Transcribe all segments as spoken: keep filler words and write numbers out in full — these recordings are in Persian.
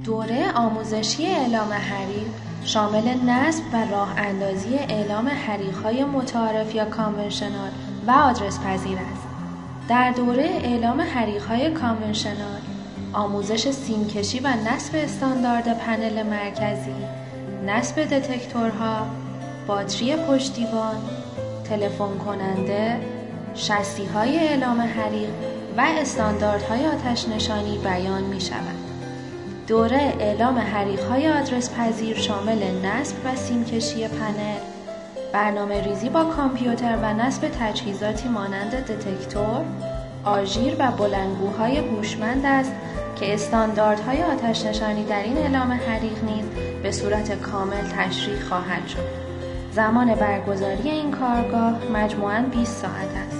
دوره آموزشی اعلام حریق شامل نصب و راه اندازی اعلام حریق‌های متعارف یا کانونشنال و آدرس پذیر است. در دوره اعلام حریق‌های کانونشنال آموزش سیمکشی و نصب استاندارد پنل مرکزی، نصب دتکتورها، باتری پشتیبان، تلفن کننده، شاسی‌های اعلام حریق و استانداردهای آتش نشانی بیان می شود. دوره اعلام حریق‌های آدرس پذیر شامل نصب و سیمکشی پنل، برنامه ریزی با کامپیوتر و نصب تجهیزاتی مانند دتکتور، آژیر و بلندگوهای هوشمند است که استانداردهای آتش نشانی در این اعلام حریق نیز به صورت کامل تشریح خواهد شد. زمان برگزاری این کارگاه مجموعاً بیست ساعت است.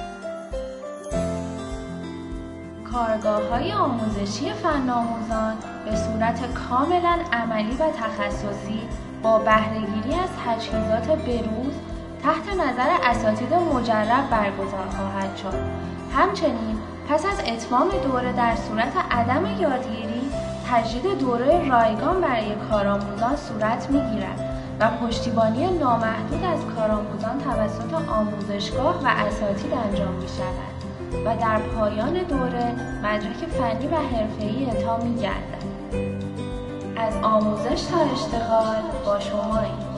کارگاه‌های آموزشی فن آموزان به صورت کاملاً عملی و تخصصی با بهره‌گیری از تجهیزات بروز تحت نظر اساتید مجرب برگزار خواهد شد. همچنین پس از اتمام دوره در صورت عدم یادگیری تجدید دوره رایگان برای کارآموزان صورت می‌گیرد و پشتیبانی نامحدود از کارآموزان توسط آموزشگاه و اساتید انجام می‌شود و در پایان دوره مدرک فنی و حرفه‌ای اعطا می‌گردد. از آموزش تا اشتغال با شماییم.